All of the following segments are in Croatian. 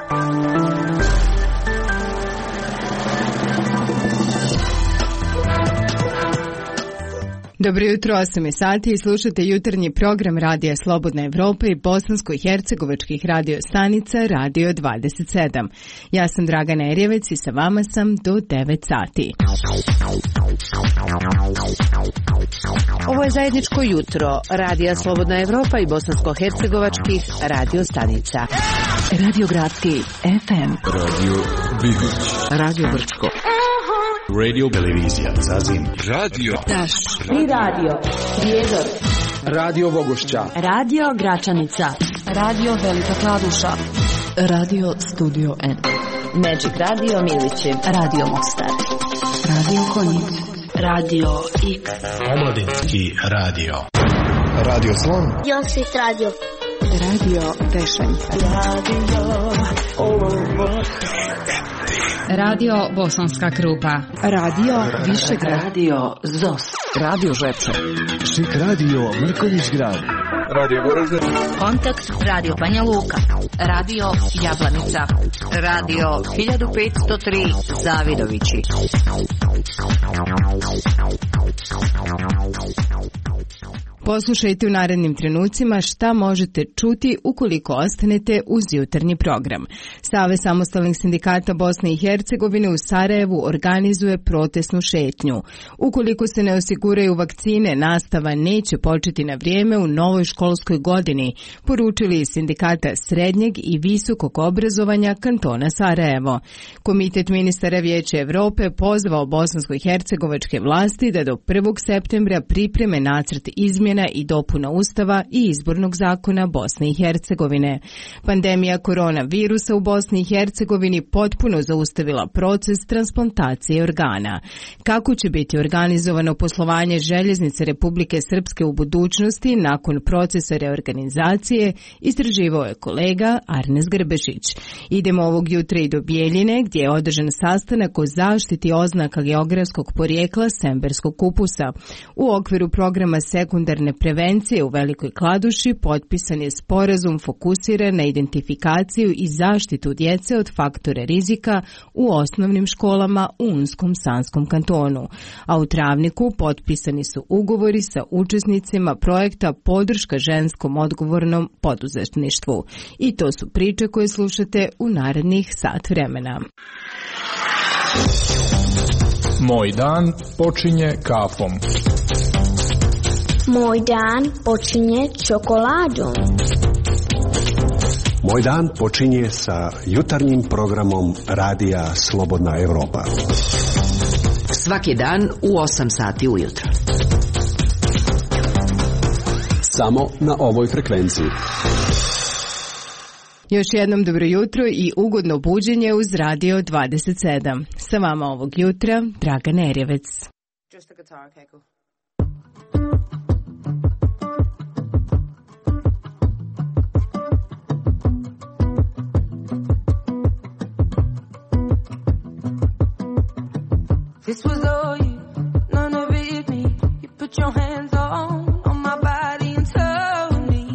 Dobro jutro, 8 je sati i slušate jutarnji program Radija Slobodna Evropa i bosansko-hercegovačkih radio stanica Radio 27. Ja sam Dragana Erjevec i sa vama sam do 9 sati. Ovo je zajedničko jutro Radija Slobodna Evropa i bosansko-hercegovačkih radio stanica. Radio Gradski FM, Radio Vidić, Radio Brčko, Radio Televizija Zazim, Radio Taš i Radio Prijedor, Radio Vogošća, Radio Gračanica, Radio Velika Kladuša, Radio Studio N, Magic Radio Milići, Radio Mostar, Radio Konjic, Radio X, Omladinski radio, Radio Slon, Josit Radio, Radio Tešanj, Radio Bosanska Krupa, Radio Višegrad, Radio Zos, Radio Žepče, Šik Radio Mrkonjić Grad, Radio Goražde, Kontakt Radio Banja Luka, Radio Jablanica, Radio 1503 Zavidovići. Poslušajte u narednim trenucima šta možete čuti ukoliko ostanete uz jutarnji program. Savez samostalnih sindikata Bosne i Hercegovine u Sarajevu organizuje protestnu šetnju. Ukoliko se ne osiguraju vakcine, nastava neće početi na vrijeme u novoj školskoj godini, poručili iz sindikata srednjeg i visokog obrazovanja kantona Sarajevo. Komitet ministara Vijeća Evrope pozvao bosansko-hercegovačke vlasti da do 1. septembra pripreme nacrt izmjena i dopuna Ustava i izbornog zakona Bosne i Hercegovine. Pandemija koronavirusa u Bosni i Hercegovini potpuno zaustavila proces transplantacije organa. Kako će biti organizovano poslovanje Željeznice Republike Srpske u budućnosti nakon procesa reorganizacije, istraživao je kolega Arnes Grbešić. Idemo ovog jutra i do Bijeljine, gdje je održan sastanak o zaštiti oznaka geografskog porijekla semberskog kupusa. U okviru programa sekundarne prevencije u Velikoj Kladuši potpisan je sporazum fokusiran na identifikaciju i zaštitu djece od faktora rizika u osnovnim školama u Unskom Sanskom kantonu. A u Travniku potpisani su ugovori sa učesnicima projekta Podrška ženskom odgovornom poduzetništvu. I to su priče koje slušate u narednih sat vremena. Moj dan počinje kafom. Moj dan počinje čokoladom. Moj dan počinje sa jutarnjim programom Radija Slobodna Evropa. svaki dan u 8 sati ujutro. Samo na ovoj frekvenciji. Još jednom dobro jutro i ugodno buđenje uz Radio 27. Sa vama ovog jutra Dragana Erjevec. Just a guitar, okay, cool. This was all you, none of it me. You put your hands on my body and told me.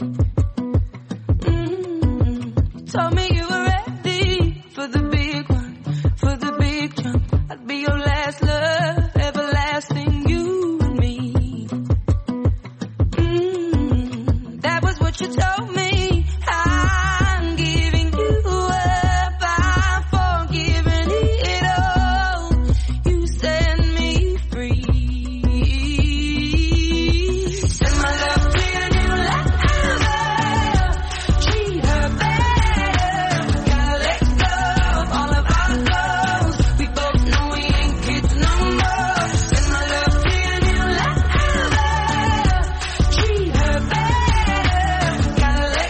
You told me you were ready for the big one, for the big jump. I'd be your last love, everlasting, you and me. That was what you told me. I'm giving you up, I'm forgiving it all. You set me free. Send my love to your new lover. Treat her better. Gotta let go of all of our goals. We both know we ain't kids no more. Send my love to your new lover. Treat her better. Gotta let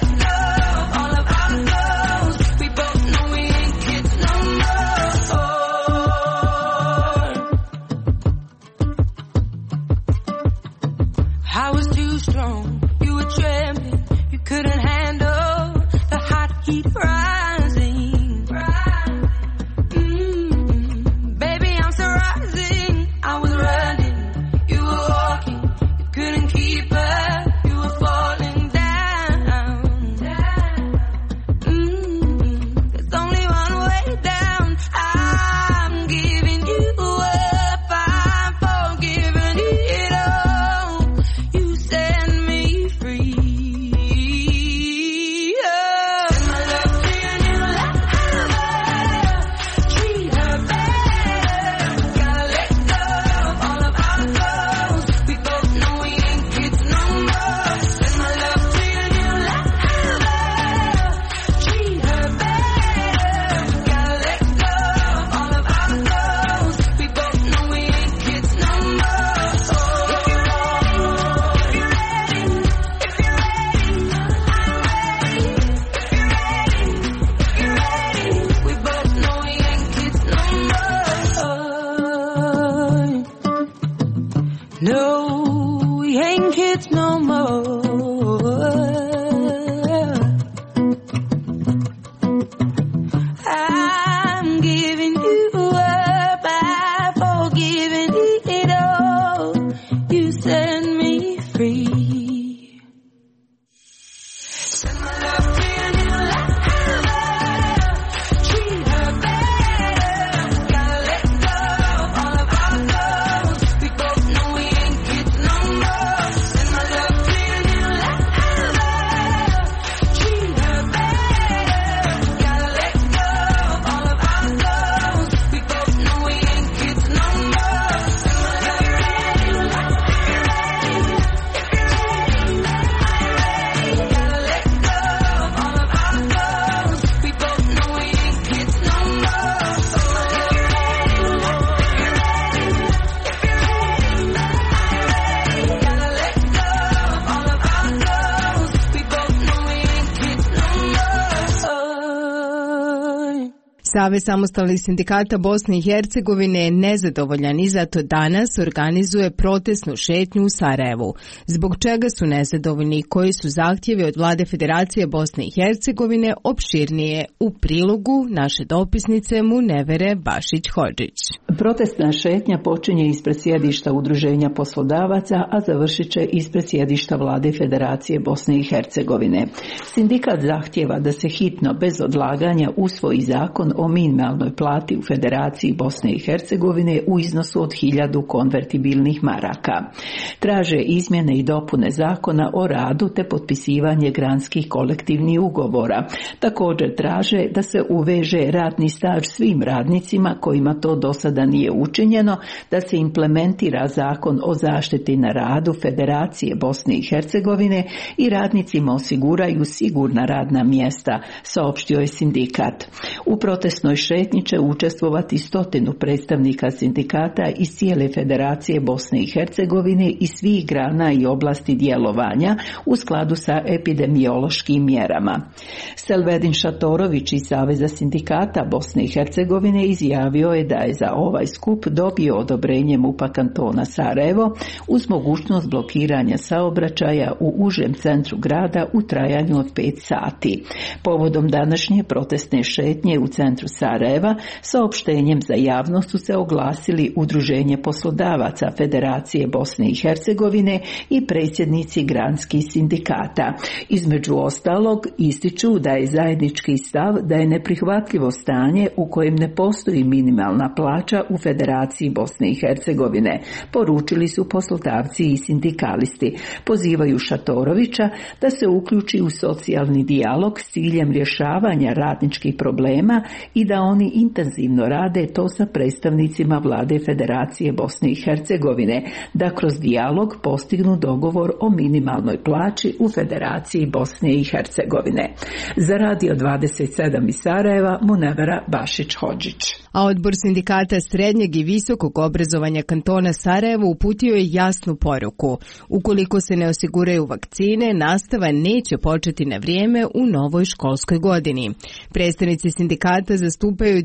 Savez samostalnih sindikata Bosne i Hercegovine je nezadovoljan i zato danas organizuje protestnu šetnju u Sarajevu. Zbog čega su nezadovoljni i koji su zahtjevi od Vlade Federacije Bosne i Hercegovine, opširnije u prilogu naše dopisnice Munevere Bašić-Hodžić. Protestna šetnja počinje ispred sjedišta Udruženja poslodavaca, a završit će ispred sjedišta Vlade Federacije Bosne i Hercegovine. Sindikat zahtjeva da se hitno, bez odlaganja, usvoji zakon o minimalnoj plati u Federaciji Bosne i Hercegovine u iznosu od 1000 konvertibilnih maraka. Traže izmjene i dopune zakona o radu te potpisivanje granskih kolektivnih ugovora. Također traže da se uveže radni staž svim radnicima kojima to do sada nije učinjeno, da se implementira zakon o zaštiti na radu Federacije Bosne i Hercegovine i radnicima osiguraju sigurna radna mjesta, saopštio je sindikat. U protestnoj šetnji će učestvovati 100 predstavnika sindikata iz cijele Federacije Bosne i Hercegovine i svih grana i oblasti djelovanja u skladu sa epidemiološkim mjerama. Selvedin Šatorović iz Saveza sindikata Bosne i Hercegovine izjavio je da je za ovaj skup dobio odobrenje MUP-a kantona Sarajevo uz mogućnost blokiranja saobraćaja u užem centru grada u trajanju od 5 sati. Povodom današnje protestne šetnje u centru Sarajeva saopštenjem za javnost su se oglasili Udruženje poslodavaca Federacije Bosne i Hercegovine i predsjednici granskih sindikata. Između ostalog ističu da je zajednički stav da je neprihvatljivo stanje u kojem ne postoji minimalna plaća u Federaciji Bosne i Hercegovine, poručili su poslodavci i sindikalisti. Pozivaju Šatorovića da se uključi u socijalni dijalog s ciljem rješavanja radničkih problema i da oni intenzivno rade to sa predstavnicima Vlade Federacije Bosne i Hercegovine, da kroz dijalog postignu dogovor o minimalnoj plaći u Federaciji Bosne i Hercegovine. Za Radio 27 iz Sarajeva, Munevera Bašić-Hodžić. A odbor sindikata srednjeg i visokog obrazovanja kantona Sarajevo uputio je jasnu poruku. Ukoliko se ne osiguraju vakcine, nastava neće početi na vrijeme u novoj školskoj godini. Predstavnici sindikata zastupaju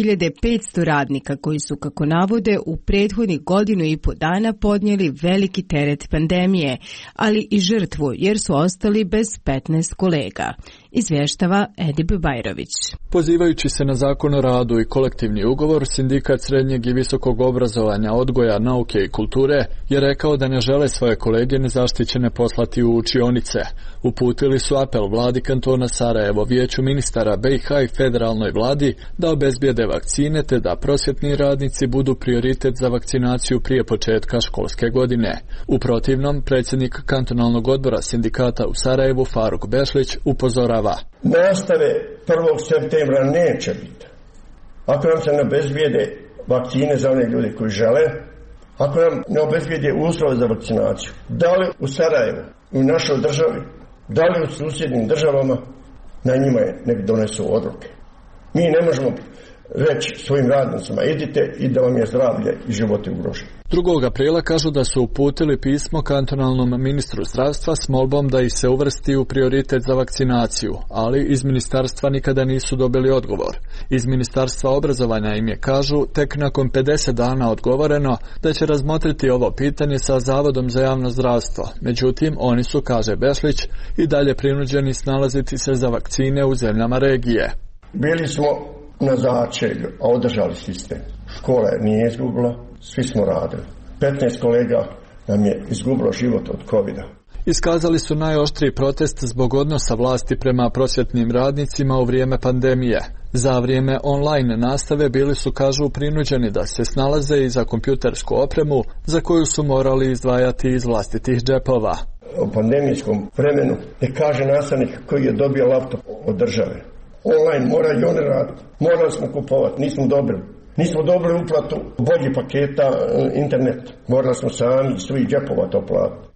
2500 radnika koji su, kako navode, u prethodnih 1,5 dana podnijeli veliki teret pandemije, ali i žrtvu jer su ostali bez 15 kolega. Izvještava Edip Bajrović. Pozivajući se na zakon o radu i kolektivni ugovor, sindikat srednjeg i visokog obrazovanja, odgoja, nauke i kulture je rekao da ne žele svoje kolege nezaštićene poslati u učionice. Uputili su apel vladi kantona Sarajevo, vijeću ministara BiH i federalnoj vladi da obezbijede vakcine te da prosvjetni radnici budu prioritet za vakcinaciju prije početka školske godine. U protivnom, predsjednik kantonalnog odbora sindikata u Sarajevu Faruk Bešlić upozorava. Nastave 1. septembra neće biti. Ako nam se ne obezbijede vakcine za one ljude koji žele, ako nam ne obezbijede uslove za vakcinaciju, da li u Sarajevu, u našoj državi, da li u susjednim državama, na njima je nek donesu odluke. Mi ne možemo reći svojim radnicima idite i da vam je zdravlje i život ugroženi. 2. aprila kažu da su uputili pismo kantonalnom ministru zdravstva s molbom da ih se uvrsti u prioritet za vakcinaciju, ali iz ministarstva nikada nisu dobili odgovor. Iz ministarstva obrazovanja im je, kažu, tek nakon 50 dana odgovoreno da će razmotriti ovo pitanje sa Zavodom za javno zdravstvo. Međutim, oni su, kaže Bešlić, i dalje prinuđeni snalaziti se za vakcine u zemljama regije. Bili smo na začelju, a održali sistem. Škola je nije izgubila, svi smo radili. 15 kolega nam je izgubilo život od covida. Iskazali su najoštriji protest zbog odnosa vlasti prema prosvjetnim radnicima u vrijeme pandemije. Za vrijeme online nastave bili su, kažu, prinuđeni da se snalaze i za kompjutersku opremu za koju su morali izdvajati iz vlastitih džepova. U pandemijskom vremenu ne kaže nastavnik koji je dobio laptop od države. Online mora i one raditi. Morali smo kupovati, nismo dobili uplatu boljih paketa internet. Morali smo sami iz svojih džepova to platiti.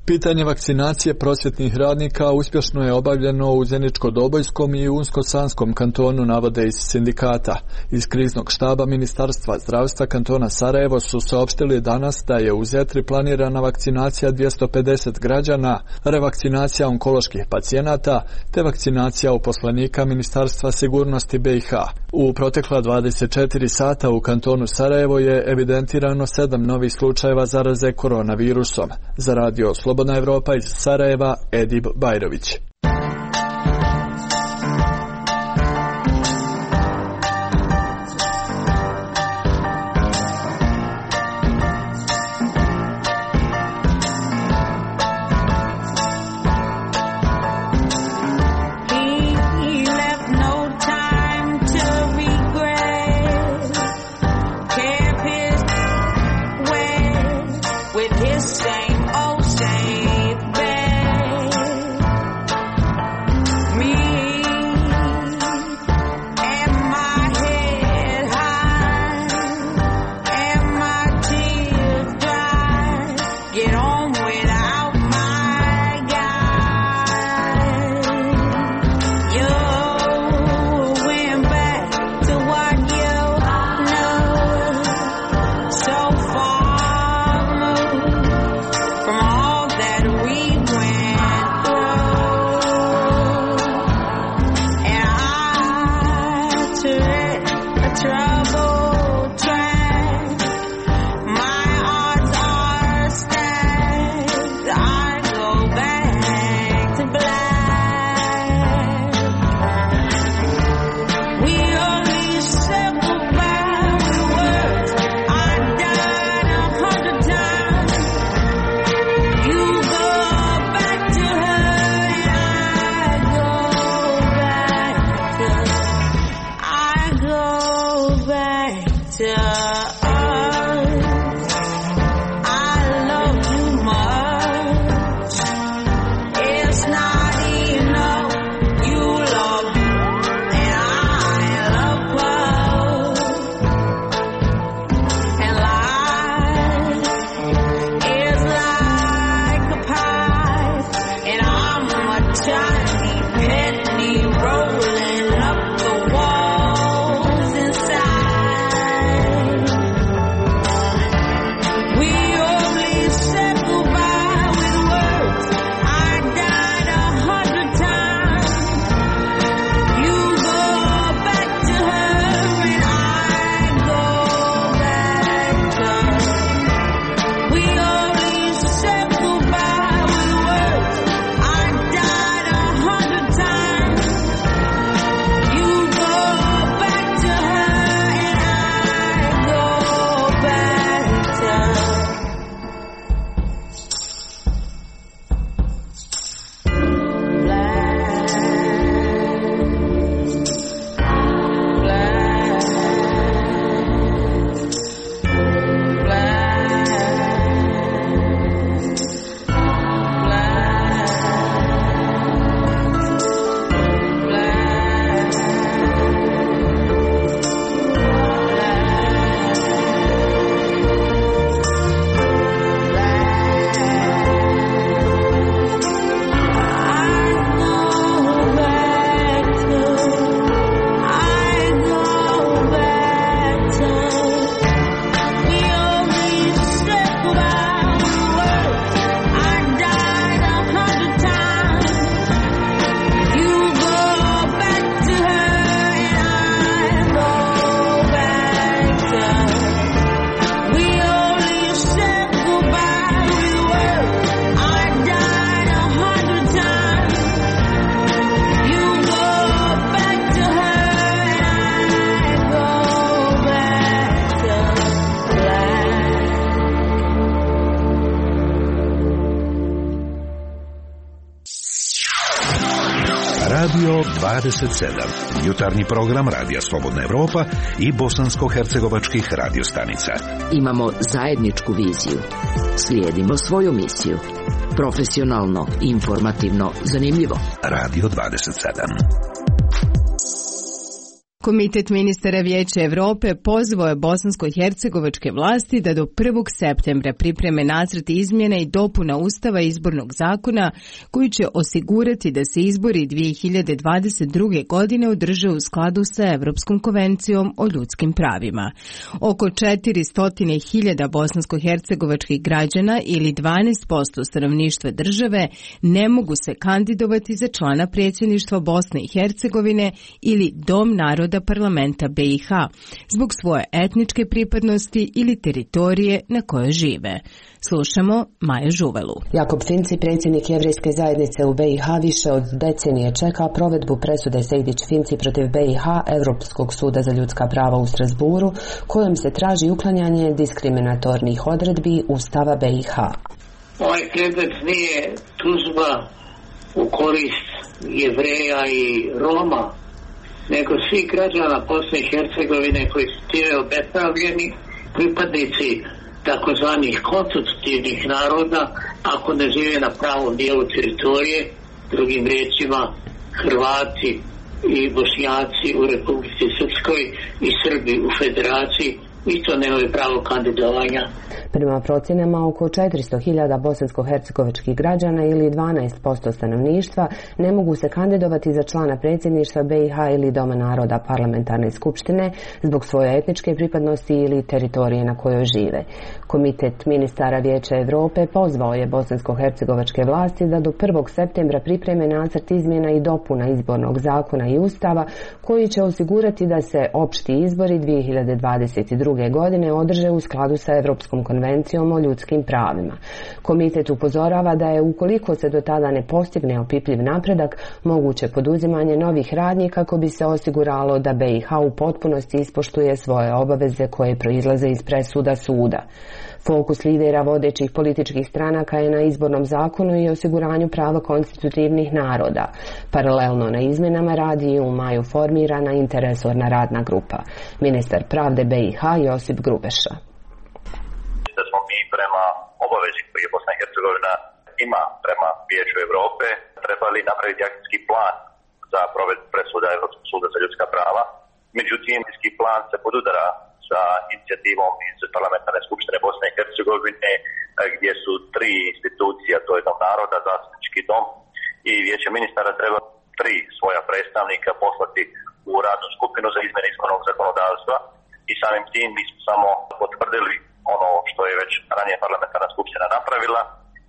Pitanje vakcinacije prosvjetnih radnika uspješno je obavljeno u Zeničko-Dobojskom i Unsko-Sanskom kantonu, navode iz sindikata. Iz kriznog štaba Ministarstva zdravstva kantona Sarajevo su saopštili danas da je u Zetri planirana vakcinacija 250 građana, revakcinacija onkoloških pacijenata te vakcinacija uposlenika Ministarstva sigurnosti BiH. U protekla 24 sata u kantonu Sarajevo je evidentirano 7 novih slučajeva zaraze koronavirusom. Za Radio Slobodna Evropa iz Sarajeva, Edib Bajrović. Radio 27, jutarnji program Radija Slobodna Evropa i bosansko-hercegovačkih radiostanica. Imamo zajedničku viziju. Slijedimo svoju misiju. Profesionalno, informativno, zanimljivo. Radio 27. Komitet ministara Vijeća Evrope pozvao je bosansko-hercegovačke vlasti da do 1. septembra pripreme nacrt izmjena i dopuna Ustava i izbornog zakona koji će osigurati da se izbori 2022. godine održe u skladu sa Evropskom konvencijom o ljudskim pravima. Oko 400.000 bosansko-hercegovačkih građana ili 12% stanovništva države ne mogu se kandidovati za člana predsjedništva Bosne i Hercegovine ili Dom naroda parlamenta BiH zbog svoje etničke pripadnosti ili teritorije na kojoj žive. Slušamo Maju Žuvelu. Jakob Finci, predsjednik Jevrejske zajednice u BiH, više od decenije čeka provedbu presude Sejdić-Finci protiv BiH Europskog suda za ljudska prava u Strasburu, kojom se traži uklanjanje diskriminatornih odredbi Ustava BiH. Ovaj predmet nije tužba u korist Jevreja i Roma, nego svih građana Bosne i Hercegovine koji su time obespravljeni, pripadnici takozvanih konstitutivnih naroda, ako ne žive na pravom dijelu teritorije, drugim riječima Hrvati i Bošnjaci u Republici Srpskoj i Srbi u Federaciji, isto nemaju pravo kandidovanja. Prema procjenama, oko 400.000 bosansko-hercegovačkih građana ili 12% stanovništva ne mogu se kandidovati za člana predsjedništva BiH ili Doma naroda parlamentarne skupštine zbog svoje etničke pripadnosti ili teritorije na kojoj žive. Komitet ministara Vijeća Evrope pozvao je bosansko-hercegovačke vlasti da do 1. septembra pripreme nacrt izmjena i dopuna izbornog zakona i ustava koji će osigurati da se opšti izbori 2022. godine održe u skladu sa Evropskom konvencijom o ljudskim pravima. Komitet upozorava da je, ukoliko se do tada ne postigne opipljiv napredak, moguće poduzimanje novih radnji kako bi se osiguralo da BiH u potpunosti ispoštuje svoje obaveze koje proizlaze iz presuda suda. Fokus lidera vodećih političkih stranaka je na izbornom zakonu i osiguranju prava konstitutivnih naroda. Paralelno na izmjenama radi i u maju formirana interresorna radna grupa. Ministar pravde BiH Josip Grubeša. Da smo mi prema obavezi koji je Bosna i Hercegovina ima prema Vijeću Europe trebali napraviti akcijski plan za provedbu presuda Europskog suda za ljudska prava. Međutim, akcijski plan se podudara sa inicijativom iz Parlamentarne skupštine Bosne i Hercegovine gdje su 3 institucija, to je Dom naroda, Zastupnički dom i Vijeće ministara, treba 3 svoja predstavnika poslati u radnu skupinu za izmjene izbornog zakonodavstva i samim tim mi smo samo potvrdili ono što je već ranije Parlamentarna skupština napravila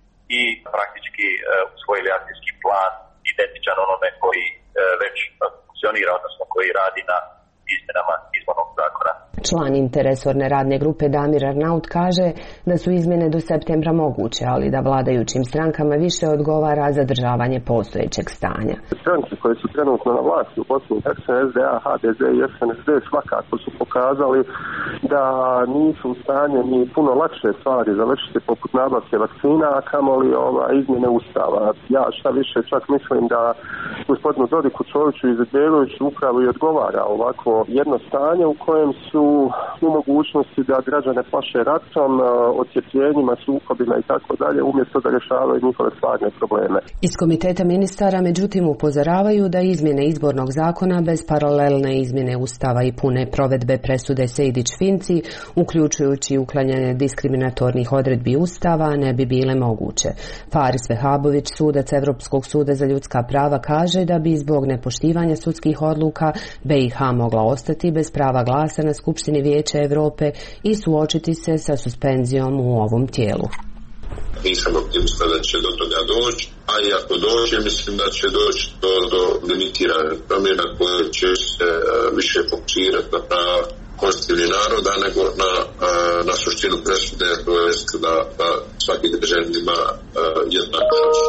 i praktički usvojili akcijski plan identičan onome koji već funkcionira, odnosno koji radi na izmjenama izbornog zakona. Član interresorne radne grupe Damir Arnaut kaže da su izmjene do septembra moguće, ali da vladajućim strankama više odgovara zadržavanje postojećeg stanja. Stranke koje su trenutno na vlasti u Bosni i Hercegovini, SDA, HDZ i SNSD, svakako su pokazali da nisu u stanju ni puno lakše stvari završiti poput nabavke vakcina, a kamoli izmjene ustava. Ja šta više čak mislim da gospodinu Dodiku, Čoviću i Izetbegoviću upravo i odgovara ovako jedno stanje u kojem su u mogućnosti da građane plaše ratom, odcjepljenjima, sukobima i tako dalje, umjesto da rješavaju njihove stvarne probleme. Iz komiteta ministara međutim upozoravaju da izmjene izbornog zakona bez paralelne izmjene ustava i pune provedbe presude Sejdić-Finci, uključujući uklanjanje diskriminatornih odredbi ustava, ne bi bile moguće. Faris Vehabović, sudac Evropskog suda za ljudska prava, kaže da bi zbog nepoštivanja sudskih odluka BiH mogla ostati bez prava glasa na Skupštini Vijeća Europe i suočiti se sa suspenzijom u ovom tijelu. Nisam optimista da će do toga doći, a i ako dođe, mislim da će doći do limitirane promjena koje će se više fokusirati na prava konstitutivnih naroda nego na suštinu presude, to jest da svaki državljanin ima jednak šansu.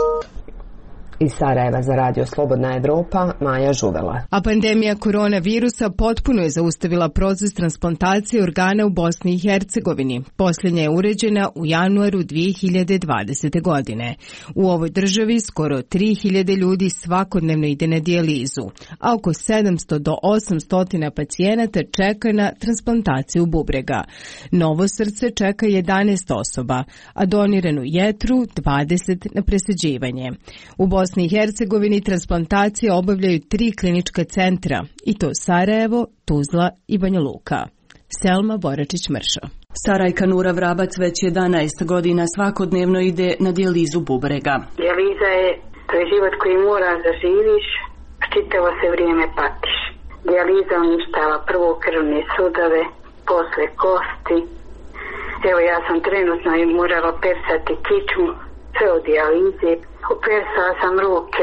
Iz Sarajeva za Radio Slobodna Evropa, Maja Žuvela. A pandemija koronavirusa potpuno je zaustavila proces transplantacije organa u Bosni i Hercegovini. Posljednja je uređena u januaru 2020. godine. U ovoj državi skoro 3000 ljudi svakodnevno ide na dijalizu, a oko 700 do 800 pacijenata čeka na transplantaciju bubrega. Novo srce čeka 11 osoba, a doniranu jetru 20 na presađivanje. U Bosni Bosni i Hercegovini transplantacije obavljaju 3 klinička centra, i to Sarajevo, Tuzla i Banja Luka. Selma Boračić-Mršo. Sarajka Nura Vrabac već 11 godina svakodnevno ide na dijalizu bubrega. Dijaliza je, to je život koji moraš da živiš, čitavo se vrijeme patiš. Dijaliza uništava prvo krvne sudove, posle kosti. Evo ja sam trenutno morala persati kičmu, sve od dijalize. Opersala sam ruke,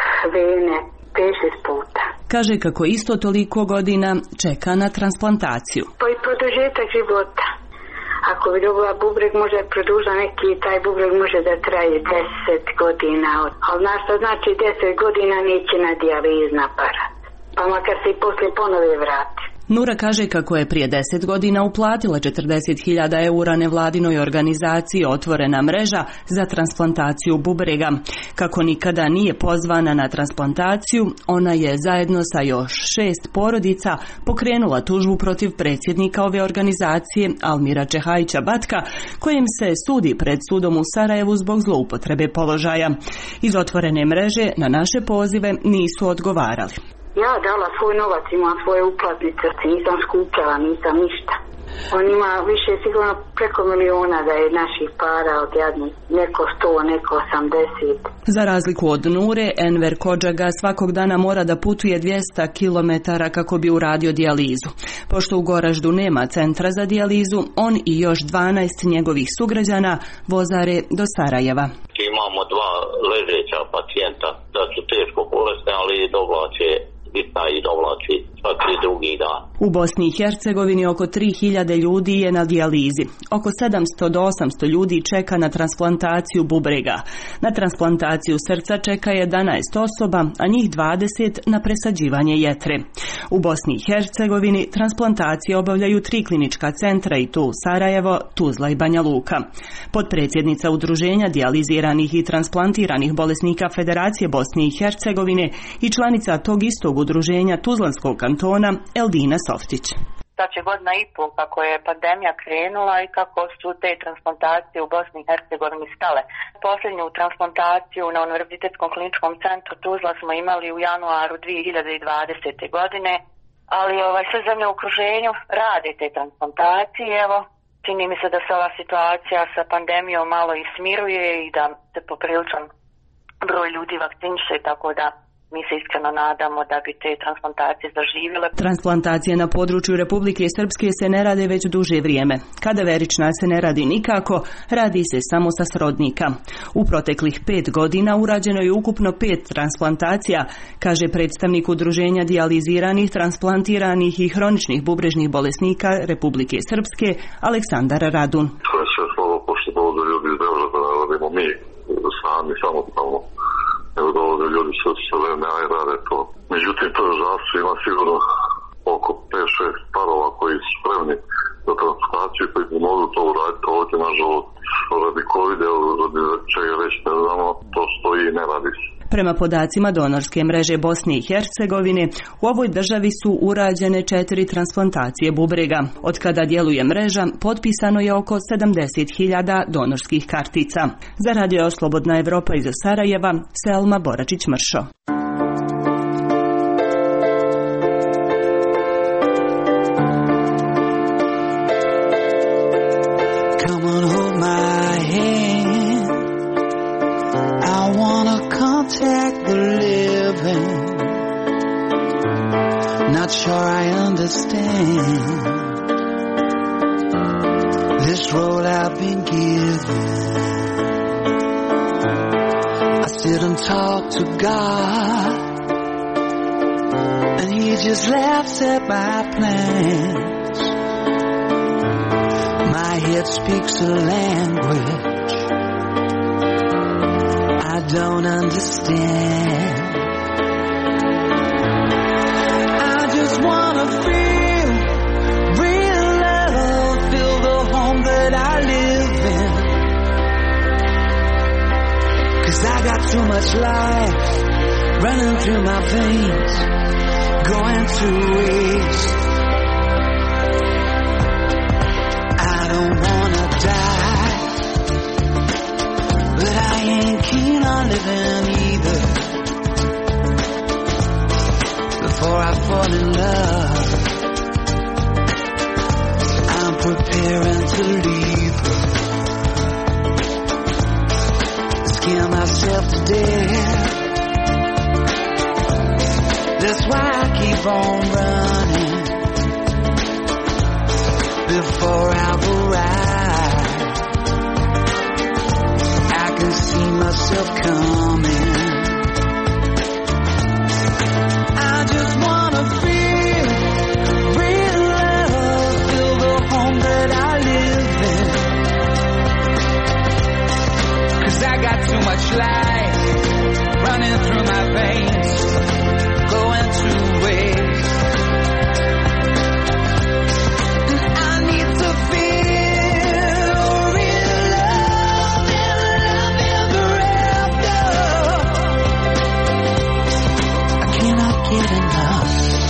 vene, 5-6 puta. Kaže kako isto toliko godina čeka na transplantaciju. To je produžetak života. Ako bi dobila bubreg, može produža neki, taj bubreg može da traje 10 godina. Ali znaš što znači 10 godina neće na dijalizni aparat. Pa makar se i poslije ponove vrati. Nura kaže kako je prije 10 godina uplatila 40.000 eura nevladinoj organizaciji Otvorena mreža za transplantaciju bubrega. Kako nikada nije pozvana na transplantaciju, ona je zajedno sa još 6 porodica pokrenula tužbu protiv predsjednika ove organizacije Almira Čehajića Batka, kojim se sudi pred sudom u Sarajevu zbog zloupotrebe položaja. Iz Otvorene mreže na naše pozive nisu odgovarali. Ja dala svoj novac, imam svoje uplatnice, nisam skupljala, nisam ništa. On ima više sigurno preko miliona da je naših para od jadnih, neko 100, neko 80. Za razliku od Nure, Enver Kodžaga svakog dana mora da putuje 200 km kako bi uradio dijalizu. Pošto u Goraždu nema centra za dijalizu, on i još 12 njegovih sugrađana vozare do Sarajeva. Imamo 2 ležeća pacijenta da su teško bolesne, ali dovlače i dovlači svaki drugi dan. U Bosni i Hercegovini oko 3000 ljudi je na dijalizi. Oko 700 do 800 ljudi čeka na transplantaciju bubrega. Na transplantaciju srca čeka 11 osoba, a njih 20 na presađivanje jetre. U Bosni i Hercegovini transplantacije obavljaju 3 klinička centra i tu Sarajevo, Tuzla i Banja Luka. Potpredsjednica Udruženja dijaliziranih i transplantiranih bolesnika Federacije Bosne i Hercegovine i članica tog istog udruženja Tuzlanskog kantona Eldina Softić. Sad će 1,5 godina kako je pandemija krenula i kako su te transplantacije u Bosni i Hercegovini stale. Posljednju transplantaciju na Univerzitetskom kliničkom centru Tuzla smo imali u januaru 2020. godine, ali sve zemlje u okruženju rade te transplantacije. Evo, čini mi se da se ova situacija sa pandemijom malo i smiruje i da se popriličan broj ljudi vakciniše, tako da mi se iskreno nadamo da bi te transplantacije zaživjele. Transplantacije na području Republike Srpske se ne rade već duže vrijeme. Kadaverična se ne radi nikako, radi se samo sa srodnika. U proteklih 5 godina urađeno je ukupno 5 transplantacija, kaže predstavnik Udruženja dijaliziranih, transplantiranih i hroničnih bubrežnih bolesnika Republike Srpske Aleksandar Radun. To je sve slovo pošto dolaze ljudi iz Beograda, radimo mi sami, samostalno. Evo dolaze ljudi sa vreme, aj rade to. Međutim, to je zašto ima sigurno oko 5-6 parova koji su spremni za transplantaciju, koji bi mogli to uraditi ovdje, nažalost, radi COVID-a, radi čega reći ne znamo, to stoji i ne radi se. Prema podacima donorske mreže Bosne i Hercegovine, u ovoj državi su urađene 4 transplantacije bubrega. Od kada djeluje mreža, potpisano je oko 70.000 donorskih kartica. Za Radio Slobodna Evropa iz Sarajeva, Selma Boračić-Mršo. Not sure I understand this road I've been given. I sit and talk to God, and He just laughs at my plans. My head speaks a language I don't understand. Wanna feel real love, feel the home that I live in. 'Cause I got too much life running through my veins, going to waste. I don't wanna die, but I ain't keen on living either. before I fall in love. I'm preparing to leave her. Scare myself to death. That's why I keep on running before I arrive. I can see myself coming. I just wanna feel real love, feel the home that I live in. 'Cause I got too much life running through my veins, going to waste. And I need to feel real love and love ever after. I cannot get enough.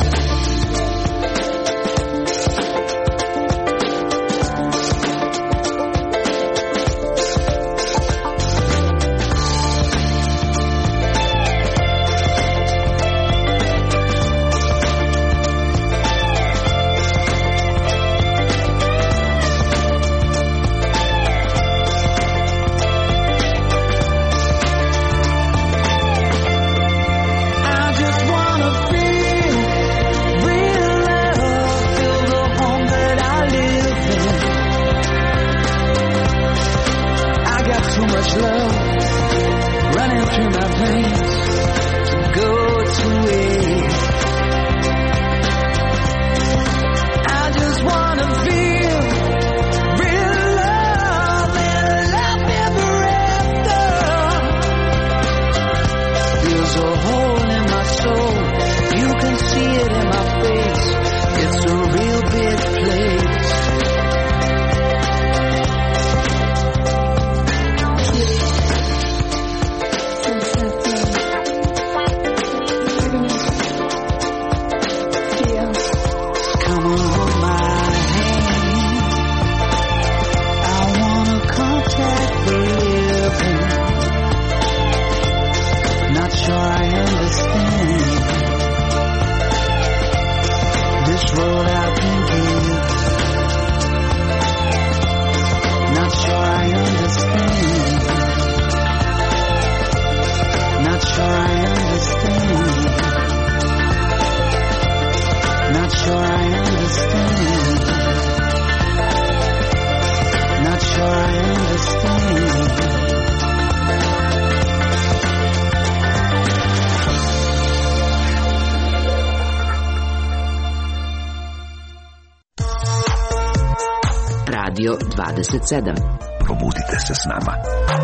Radio 27. Probudite se s nama.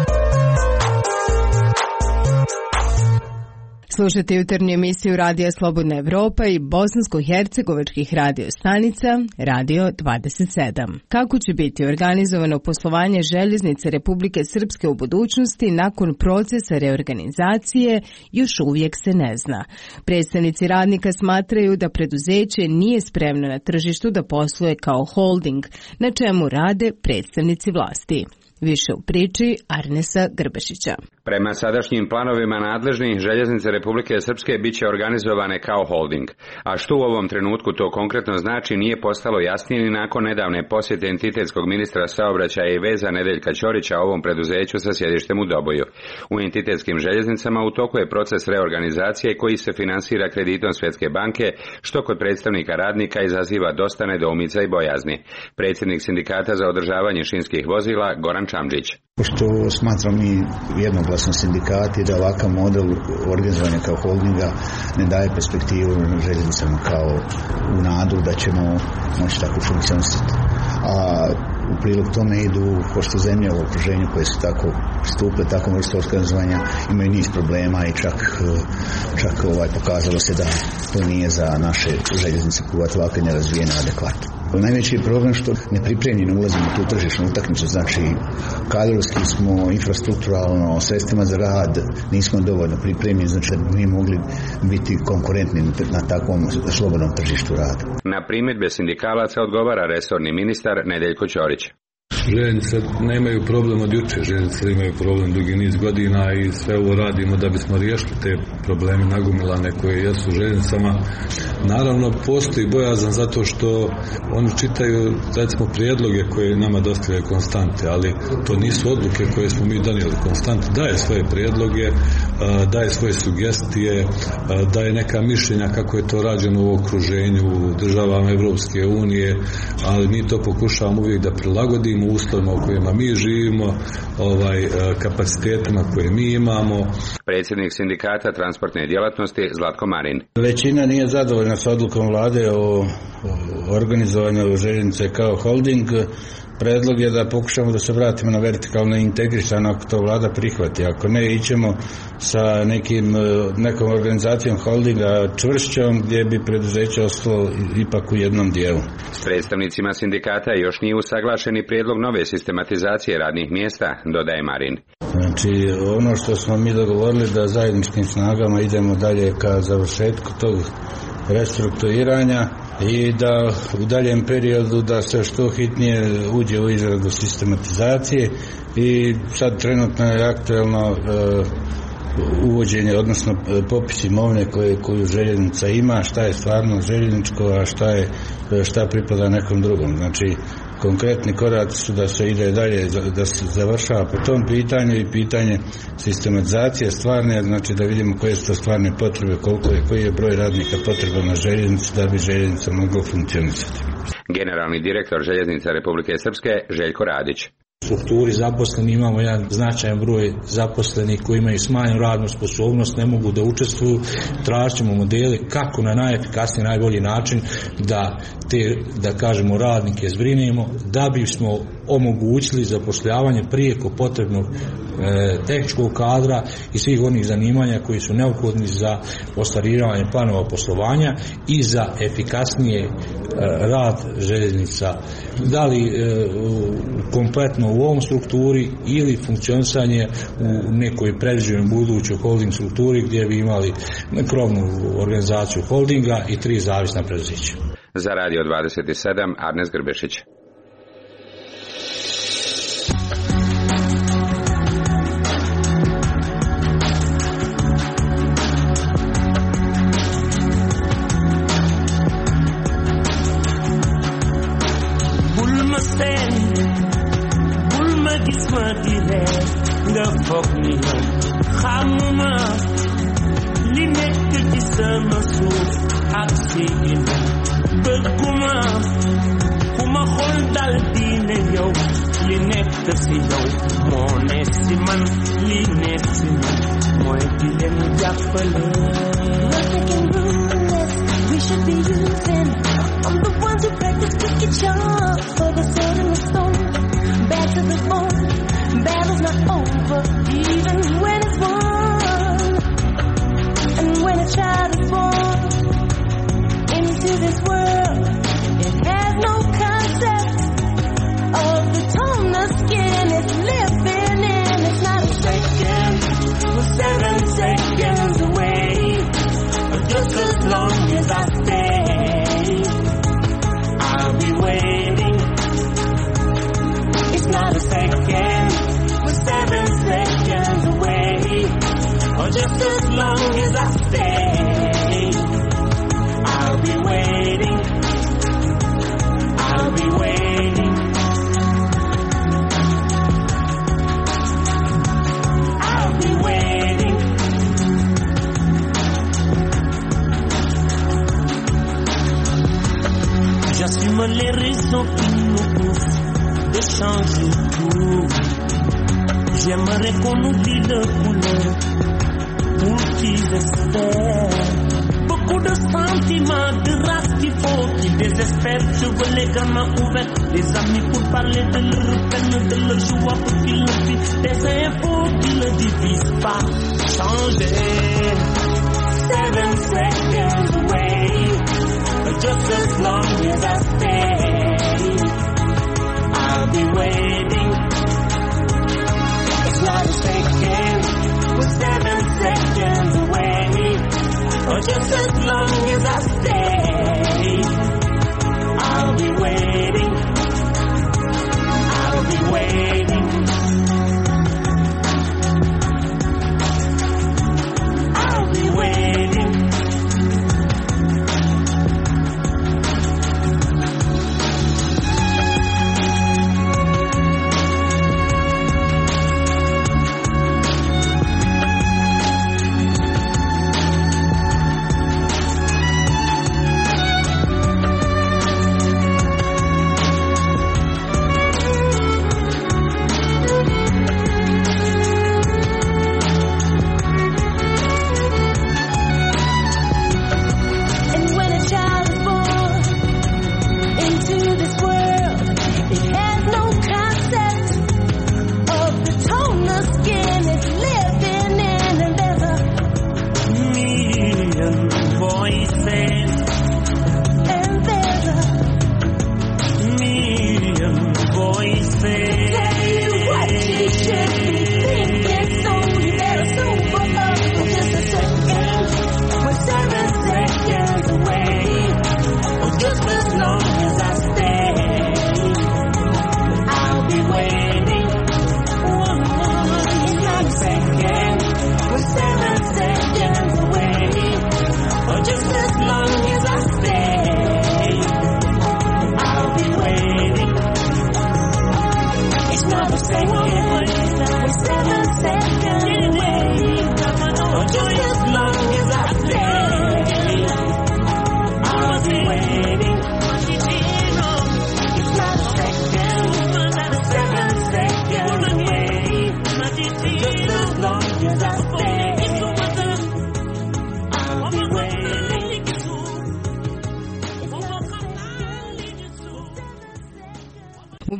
Slušajte jutarnju emisiju Radija Slobodna Evropa i bosansko-hercegovačkih radio stanica Radio 27. Kako će biti organizovano poslovanje željeznice Republike Srpske u budućnosti nakon procesa reorganizacije još uvijek se ne zna. Predstavnici radnika smatraju da preduzeće nije spremno na tržištu da posluje kao holding, na čemu rade predstavnici vlasti. Više u priči Arnesa Grbešića. Prema sadašnjim planovima nadležnih, željeznice Republike Srpske bit će organizovane kao holding. A što u ovom trenutku to konkretno znači nije postalo jasnije ni nakon nedavne posjete entitetskog ministra saobraćaja i veza Nedeljka Ćorića ovom preduzeću sa sjedištem u Doboju. U entitetskim željeznicama u toku je proces reorganizacije koji se finansira kreditom Svjetske banke, što kod predstavnika radnika izaziva dosta nedoumica i bojazni. Predsjednik sindikata za održavanje šinskih vozila Goran Čamđić. Što smatram i jednoglasno sindikati da ovakav model organizovanja kao holdinga ne daje perspektivu željeznicama kao u nadu da ćemo moći tako funkcionisati. A u prilog tome idu, pošto zemlje u okruženju koje su tako pristupile takvom vrstu organizovanja imaju niz problema i čak pokazalo se da to nije za naše željeznice koje ovako nerazvijene adekvatno. Najveći je problem što nepripremljeno ulazimo u tu tržišnu utakmicu, znači kadrovski smo, infrastrukturalno, sredstvima za rad nismo dovoljno pripremljeni, znači da bi mi mogli biti konkurentni na takvom slobodnom tržištu rada. Na primjedbe sindikalaca odgovara resorni ministar Nedeljko Ćorić. Željeznice nemaju problem od juče, željeznice imaju problem dugi niz godina i sve ovo radimo da bismo riješili te probleme nagomilane koje jesu u željeznicama. Naravno, postoji bojazan zato što oni čitaju, recimo, prijedloge koje nama dostavljaju Konstante, ali to nisu odluke koje smo mi donijeli. Konstante daje svoje prijedloge, daje svoje sugestije, daje neka mišljenja kako je to rađeno u okruženju, u državama Evropske unije, ali mi to pokušavamo uvijek da prilagodimo uslovima u kojima mi živimo, kapacitetima koje mi imamo. Predsjednik sindikata transportne djelatnosti Zlatko Marin. Većina nije zadovoljna s odlukom vlade o organizovanju željeznice kao holding. Predlog je da pokušamo da se vratimo na vertikalno integrisano, ako to vlada prihvati. Ako ne, ićemo sa nekom organizacijom holdinga čvršćom gdje bi preduzeće ostalo ipak u jednom dijelu. S predstavnicima sindikata još nije usaglašeni prijedlog nove sistematizacije radnih mjesta, dodaje Marin. Znači, ono što smo mi dogovorili da zajedničkim snagama idemo dalje ka završetku tog restrukturiranja i da u daljem periodu da se što hitnije uđe u izradu sistematizacije i sad trenutno je aktuelno uvođenje, odnosno popis imovine koju željeznica ima, šta je stvarno željezničko, a šta pripada nekom drugom. Znači, konkretni koraci su da se ide dalje, da se završava po tom pitanju i pitanje sistematizacije stvarne, znači da vidimo koje su to stvarne potrebe, koji je broj radnika potreban na željeznici da bi željeznica mogla funkcionisati. Generalni direktor Željeznica Republike Srpske Željko Radić. U strukturi zaposleni imamo jedan značajan broj zaposlenih koji imaju smanjenu radnu sposobnost, ne mogu da učestvuju. Tražit ćemo modele kako na najefikasniji, najbolji način da kažemo radnike zbrinemo, da bismo omogućili zapošljavanje prijeko potrebnog tehničkog kadra i svih onih zanimanja koji su neophodni za ostvarivanje planova poslovanja i za efikasnije rad željeznica. Da li kompletno u ovom strukturi ili funkcionisanje u nekoj predviđenoj budućoj holding strukturi gdje bi imali krovnu organizaciju holdinga i 3 zavisna preduzeća. Za Radio 27 Arnes Grbešić. Les raisons qui nous poussent de changer tout. J'aimerais qu'on oublie de couleur pour qu'ils espèrent. Beaucoup de sentiments, de race qu'il faut qu'ils désespèrent. Je veux les gamins ouverts, les amis pour parler de leur peine, de leur joie pour qu'ils le vivent. Des infos qui ne divisent pas. Changer. 7 seconds away. Just as long as I stay, I'll be waiting. It's not a second, we're 7 seconds away. Or just as long as I stay, I'll be waiting. I'll be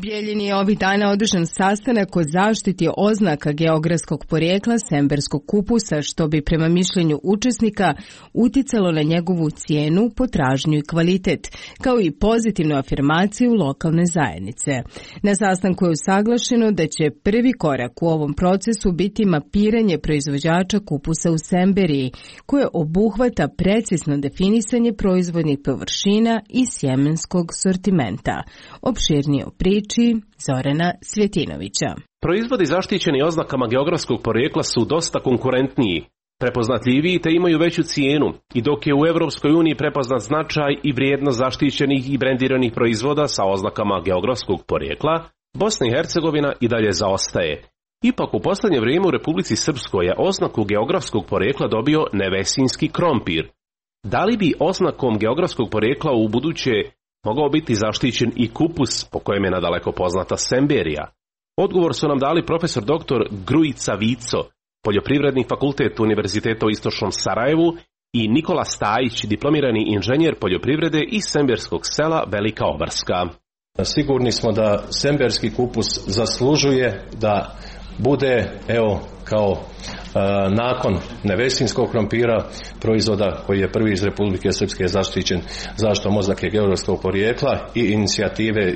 Bijeljini je ovih dana održan sastanak o zaštiti oznaka geografskog porijekla semberskog kupusa, što bi prema mišljenju učesnika uticalo na njegovu cijenu, potražnju i kvalitet, kao i pozitivnu afirmaciju lokalne zajednice. Na sastanku je usaglašeno da će prvi korak u ovom procesu biti mapiranje proizvođača kupusa u Semberiji, koje obuhvata precizno definisanje proizvodnih površina i sjemenskog sortimenta. Opširnije o priči Zorana Svjetinovića. Proizvodi zaštićeni oznakama geografskog porijekla su dosta konkurentniji, prepoznatljiviji te imaju veću cijenu, i dok je u Europskoj uniji prepoznat značaj i vrijednost zaštićenih i brendiranih proizvoda sa oznakama geografskog porijekla, Bosna i Hercegovina i dalje zaostaje. Ipak u posljednje vrijeme u Republici Srpskoj je oznaku geografskog porijekla dobio nevesinski krompir. Da li bi oznakom geografskog porijekla u buduće mogao biti zaštićen i kupus, po kojem je nadaleko poznata Semberija? Odgovor su nam dali profesor dr. Grujica Vico, Poljoprivredni fakultet Univerziteta u Istočnom Sarajevu, i Nikola Stajić, diplomirani inženjer poljoprivrede iz semberskog sela Velika Obarska. Sigurni smo da semberski kupus zaslužuje da bude, kao nakon nevesinskog krompira, proizvoda koji je prvi iz Republike Srpske zaštićen zaštitom oznake geografskog porijekla, i inicijative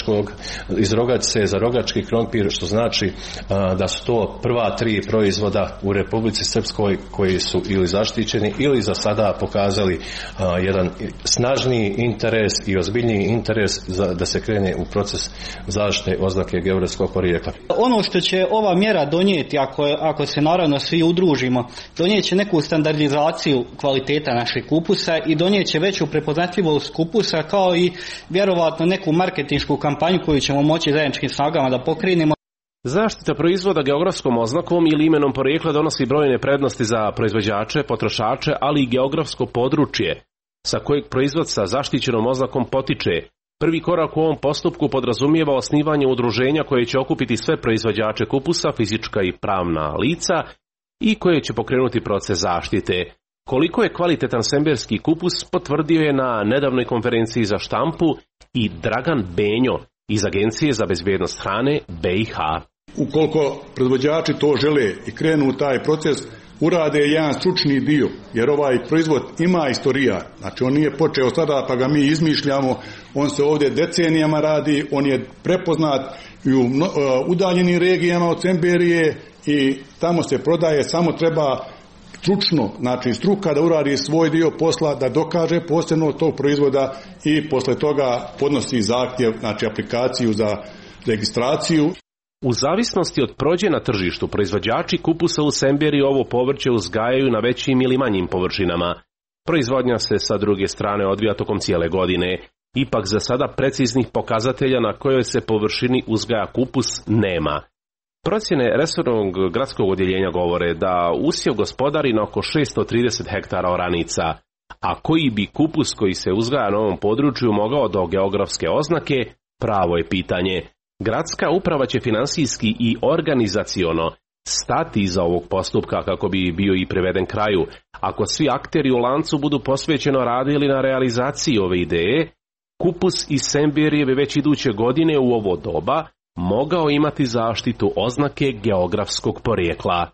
iz Rogačce za rogački krompir, što znači da su to prva 3 proizvoda u Republici Srpskoj koji su ili zaštićeni ili za sada pokazali jedan snažniji interes i ozbiljniji interes da se krene u proces zaštite oznake geografskog porijekla. Ono što će ova mjera donijeti, ako se naravno svi udružimo, donijet će neku standardizaciju kvaliteta našeg kupusa i donijet će veću prepoznatljivost kupusa, kao i vjerovatno neku marketinšku kampanju koju ćemo moći zajedničkim snagama da pokrenemo. Zaštita proizvoda geografskom oznakom ili imenom porijekla donosi brojne prednosti za proizvođače, potrošače, ali i geografsko područje sa kojeg proizvod sa zaštićenom oznakom potiče. Prvi korak u ovom postupku podrazumijeva osnivanje udruženja koje će okupiti sve proizvođače kupusa, fizička i pravna lica, i koje će pokrenuti proces zaštite. Koliko je kvalitetan semberski kupus potvrdio je na nedavnoj konferenciji za štampu i Dragan Benjo iz Agencije za bezbjednost hrane BiH. Ukoliko proizvođači to žele i krenu u taj proces, urade jedan stručni dio, jer ovaj proizvod ima istorija. Znači on nije počeo sada pa ga mi izmišljamo, on se ovdje decenijama radi, on je prepoznat i u udaljenim regijama od Semberije i tamo se prodaje, samo treba stručno, znači struka da uradi svoj dio posla, da dokaže posebno tog proizvoda i posle toga podnosi zahtjev, znači aplikaciju za registraciju. U zavisnosti od prođe na tržištu, proizvođači kupusa u Semberiji ovo povrće uzgajaju na većim ili manjim površinama. Proizvodnja se sa druge strane odvija tokom cijele godine. Ipak za sada preciznih pokazatelja na kojoj se površini uzgaja kupus nema. Procjene resornog gradskog odjeljenja govore da usjev gospodari na oko 630 hektara oranica, a koji bi kupus koji se uzgaja na ovom području mogao do geografske oznake, pravo je pitanje. Gradska uprava će finansijski i organizaciono stati iza ovog postupka kako bi bio i priveden kraju. Ako svi akteri u lancu budu posvećeno radili na realizaciji ove ideje, kupus iz Semberije bi već iduće godine u ovo doba mogao imati zaštitu oznake geografskog porijekla.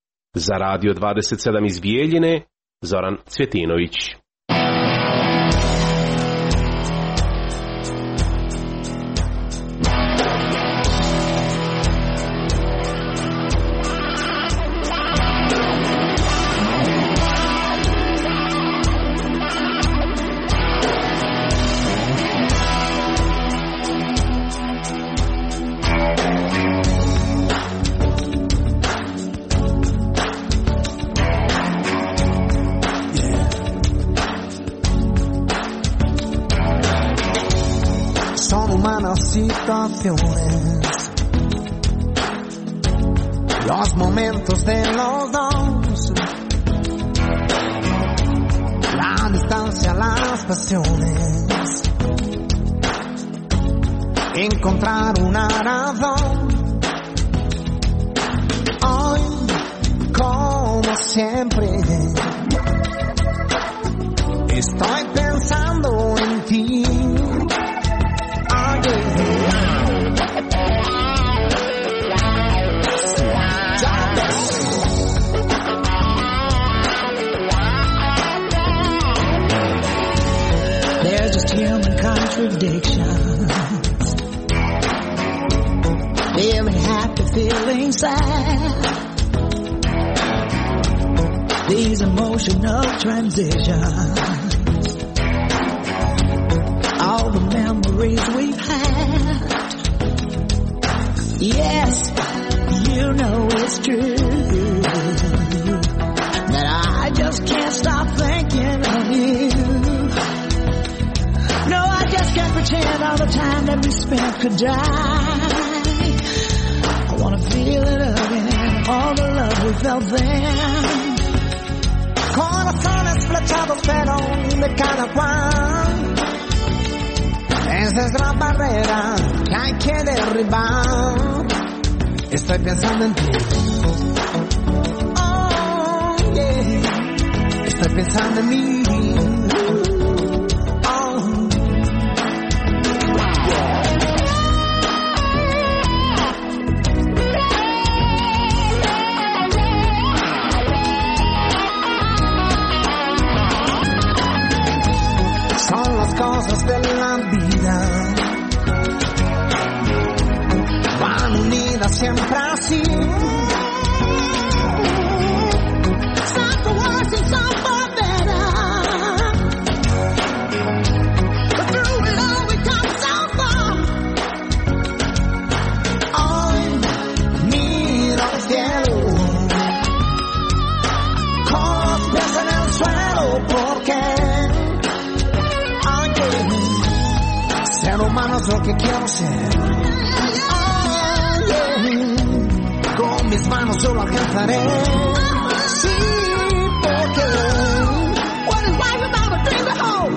Za Radio 27 iz Bijeljine, Zoran Cvjetinović. Situaciones, los momentos de los dos, la distancia, las pasiones, encontrar una razón. Hoy, como siempre, estoy pensando en ti. human contradictions. Feeling happy, feeling sad. These emotional transitions. All the memories we've had. Yes, you know it's true that I just can't stop thinking of you. No, I just can't pretend all the time that we spent could die. I wanna feel it again, all the love we felt then. Corazones flechados pero de cada cual. Esa es la barrera que hay que derribar. Estoy pensando en ti. Oh, yeah. Estoy pensando en mí. Cosas de la vida van unidas siempre así. Some for worse and some for better, but through it all we come so far. Hoy miro al cielo con los pies en el suelo porque ser humano es lo que quiero ser. Oh, yeah. Con mis manos yo lo alcanzaré. Sí, porque what is life without a dream to hold?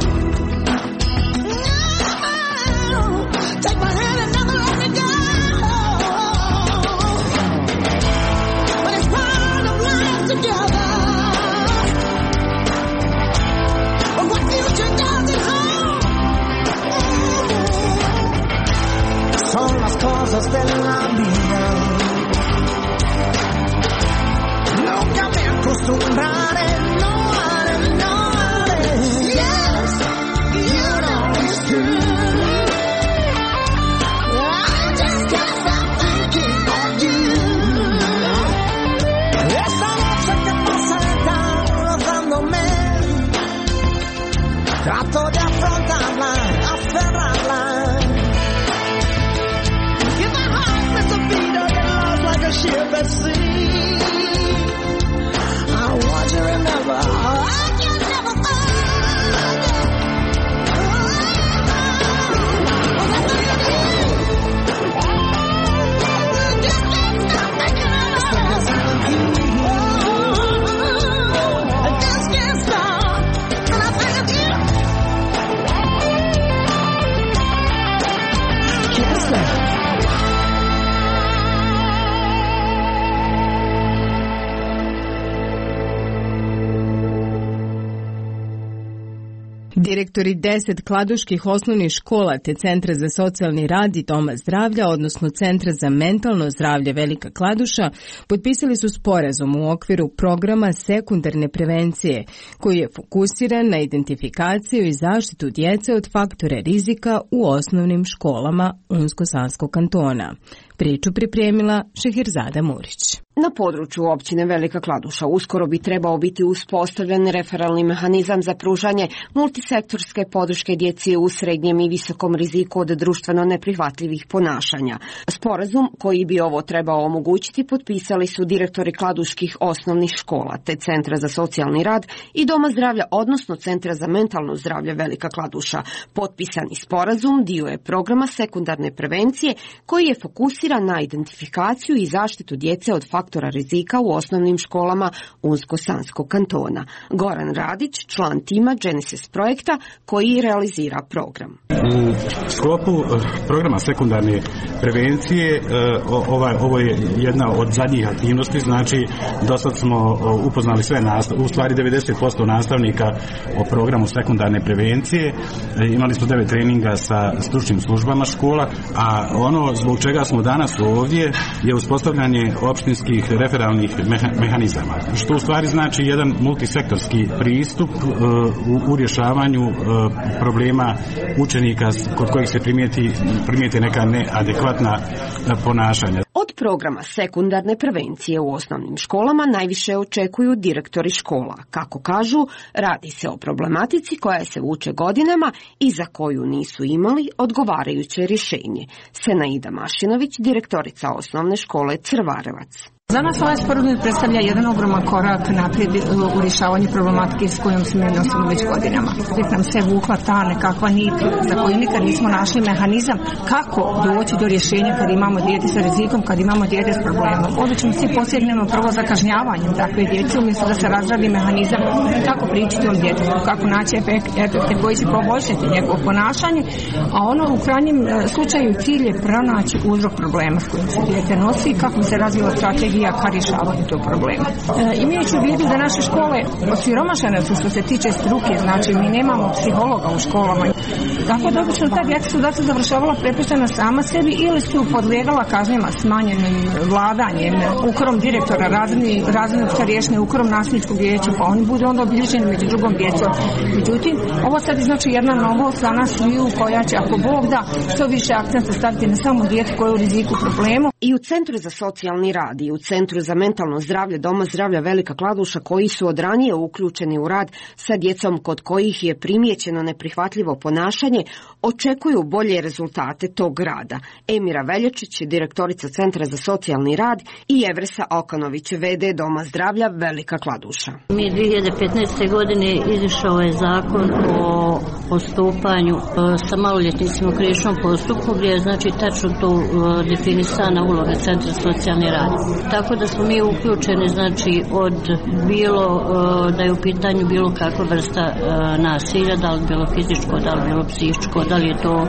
No, take my hand and never let me go. But it's part of life together. But what future does it hold? Son las cosas de la vida. Nunca me acostumbraré, no haré. Yes, you know it's true. I just can't stop thinking of you. Esta noche que pasa está rozándome. Trato de afrontarla, aferrarla. Like a ship at sea. I want you to remember, I can never I just can't stop when I think of you. Can't stop. Direktori 10 kladuških osnovnih škola te Centra za socijalni rad i Doma zdravlja, odnosno Centra za mentalno zdravlje Velika Kladuša, potpisali su sporazum u okviru programa sekundarne prevencije, koji je fokusiran na identifikaciju i zaštitu djece od faktora rizika u osnovnim školama Unsko-Sanskog kantona. Priču pripremila Šeherzada Murić. Na području općine Velika Kladuša uskoro bi trebao biti uspostavljen referalni mehanizam za pružanje multisektorske podrške djeci u srednjem i visokom riziku od društveno neprihvatljivih ponašanja. Sporazum koji bi ovo trebao omogućiti potpisali su direktori kladuških osnovnih škola te Centra za socijalni rad i Doma zdravlja, odnosno Centra za mentalno zdravlje Velika Kladuša. Potpisani sporazum dio je programa sekundarne prevencije koji je fokusiran na identifikaciju i zaštitu djece od faktora rizika u osnovnim školama Unsko-Sanskog kantona. Goran Radić, član tima Genesis projekta koji realizira program. U sklopu programa sekundarne prevencije ovo je jedna od zadnjih aktivnosti, znači do sad smo upoznali sve u stvari 90% nastavnika o programu sekundarne prevencije. Imali smo 9 treninga sa stručnim službama škola, a ono zbog čega smo danas ovdje je uspostavljanje opštinske sektorskih referalnih mehanizama, što u stvari znači jedan multisektorski pristup u rješavanju problema učenika kod kojih se primijeti neka neadekvatna ponašanja. Od programa sekundarne prevencije u osnovnim školama najviše očekuju direktori škola. Kako kažu, radi se o problematici koja se vuče godinama i za koju nisu imali odgovarajuće rješenje. Senaida Mašinović, direktorica osnovne škole Crvarevac. Za nas ovaj sporazum predstavlja jedan ogroman korak naprijed u rješavanju problematike s kojom se mi nosimo već godinama. Uvijek nam se vukla ta nekakva nit za koju nikad nismo našli mehanizam kako doći do rješenja kad imamo dijete sa rizikom, kad imamo dijete s problemom. Obično svi posjegnemo prvo za kažnjavanjem takve djece umjesto da se razradi mehanizam kako pričati o djetetu, kako naći efekte koji će poboljšati njegovo ponašanje, a ono u krajnjem slučaju cilj je pronaći uzrok problema s kojim se dijete nosi i kako se razvila strategija ka rješavanju tog problema. Imajući u vidu da naše škole osiromašene su što se tiče struke, znači mi nemamo psihologa u školama, tako da obično ta djeca su završavala prepuštena sama sebi ili su podlijegala kažnjama smanjenim vladanjem, ukrom direktora, razrednog starješne, ukrom nastavničkog vijeća, pa oni budu onda obilježeni među drugom djecom. Međutim, ovo sad znači jedna novost za nas sviju koja će, ako Bog da, što više akcenta staviti na samo dijete koje je u riziku problemu. I u Centru za socijalni rad i u Centru za mentalno zdravlje Doma zdravlja Velika Kladuša, koji su od ranije uključeni u rad sa djecom kod kojih je primijećeno neprihvatljivo ponašanje, očekuju bolje rezultate tog rada. Emira Veljačić, direktorica Centra za socijalni rad, i Evresa Okanović, VD Doma zdravlja Velika Kladuša. Mi 2015. godine izišao je zakon o postupanju sa maloljetnicima u krivičnom postupku, gdje je znači tačno to definisana uloga Centra za socijalni rad. Tako da smo mi uključeni znači od bilo da je u pitanju bilo kakva vrsta nasilja, da li bilo fizičko, da li bilo psihičko, da li je to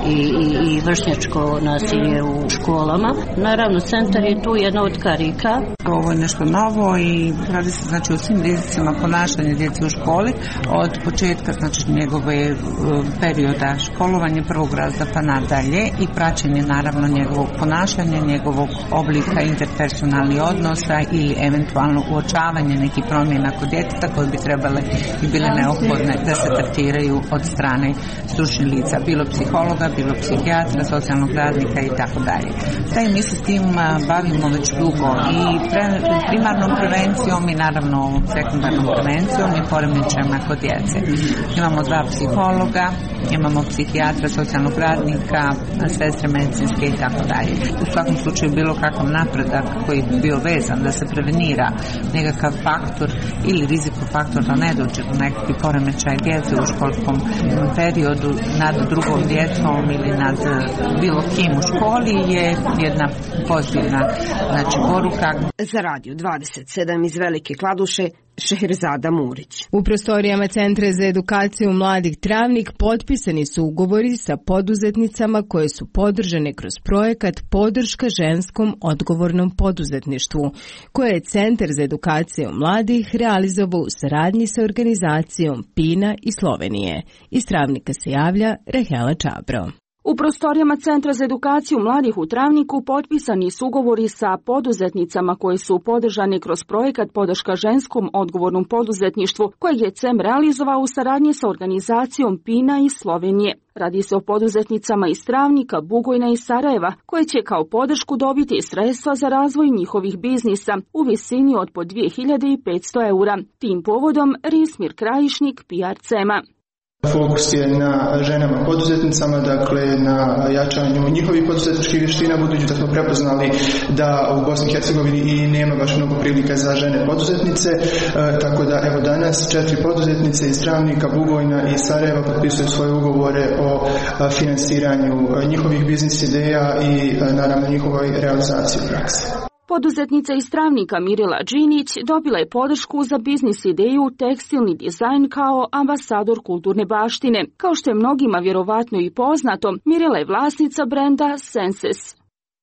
i vršnjačko nasilje u školama. Naravno, centar je tu jedna od karika. Ovo je nešto novo i radi se znači o svim rizicima ponašanja djece u školi od početka znači njegove perioda školovanja prvog razreda pa nadalje i praćenje naravno njegovog ponašanja, njegovog oblika interpersonalnih odnosa ili eventualno uočavanje nekih promjena kod djeteta koje bi trebale i bile neophodne da se tretiraju od strane stručnih lica, bilo psihologa, bilo psihijatra, socijalnog radnika i tako dalje. Taj mi se s tim bavimo već dugo i primarnom prevencijom i naravno ovom sekundarnom prevencijom i poremećajima kod djece. Imamo 2 psihologa, imamo psihijatra, socijalnog radnika, sestre medicinske i tako dalje. U svakom slučaju bilo kakav napredak koji bi bio vezan da se prevenira nekakav faktor ili rizikofaktor da ne dođe do nekakvih poremećaja djece u školskom periodu nad drugom djecom ili nad bilo kim u školi je jedna pozitivna znači poruka. Za Radio 27 iz Velike Kladuše, Šehrzada Murić. U prostorijama Centra za edukaciju mladih Travnik potpisani su ugovori sa poduzetnicama koje su podržane kroz projekat Podrška ženskom odgovornom poduzetništvu, koje je Centar za edukaciju mladih realizovao u saradnji sa organizacijom PINA iz Slovenije. Iz Travnika se javlja Rahela Čabro. U prostorijama Centra za edukaciju mladih u Travniku potpisani su ugovori sa poduzetnicama koje su podržani kroz projekat Podrška ženskom odgovornom poduzetništvu, kojeg je CEM realizovao u saradnji sa organizacijom PINA iz Slovenije. Radi se o poduzetnicama iz Travnika, Bugojna i Sarajeva, koje će kao podršku dobiti sredstva za razvoj njihovih biznisa u visini od po 2500 eura. Tim povodom Rismir Krajišnik, PR CEM-a. Fokus je na ženama poduzetnicama, dakle na jačanju njihovih poduzetničkih vještina, budući da smo prepoznali da u Bosni i Hercegovini i nema baš mnogo prilika za žene poduzetnice, tako da evo danas 4 poduzetnice iz Travnika, Bugojna i Sarajeva potpisuju svoje ugovore o finansiranju njihovih biznis ideja i naravno njihovoj realizaciji u praksi. Poduzetnica iz Travnika Mirela Đinić dobila je podršku za biznis ideju tekstilni dizajn kao ambasador kulturne baštine. Kao što je mnogima vjerovatno i poznato, Mirela je vlasnica brenda Senses.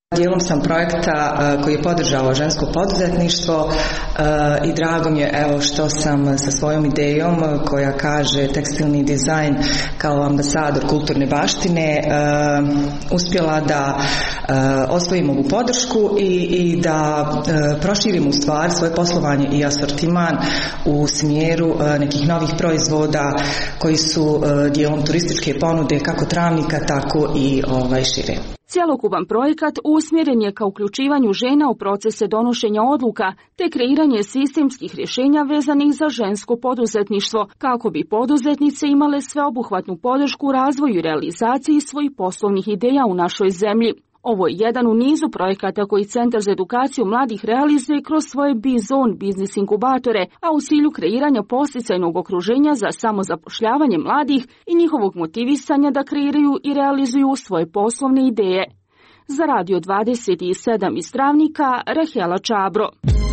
Dijelom sam projekta koji je podržao žensko poduzetništvo i drago mi je evo što sam sa svojom idejom koja kaže tekstilni dizajn kao ambasador kulturne baštine uspjela da osvojim ovu podršku i da proširim u stvari svoje poslovanje i asortiman u smjeru nekih novih proizvoda koji su dijelom turističke ponude kako Travnika tako i šire. Cjelokupan projekat usmjeren je ka uključivanju žena u procese donošenja odluka te kreiranje sistemskih rješenja vezanih za žensko poduzetništvo, kako bi poduzetnice imale sveobuhvatnu podršku u razvoju i realizaciji svojih poslovnih ideja u našoj zemlji. Ovo je jedan u nizu projekata koji Centar za edukaciju mladih realizuje kroz svoje B-Zone biznis inkubatore, a u cilju kreiranja posticajnog okruženja za samozapošljavanje mladih i njihovog motivisanja da kreiraju i realizuju svoje poslovne ideje. Za Radio 27 iz Travnika, Rahela Čabro.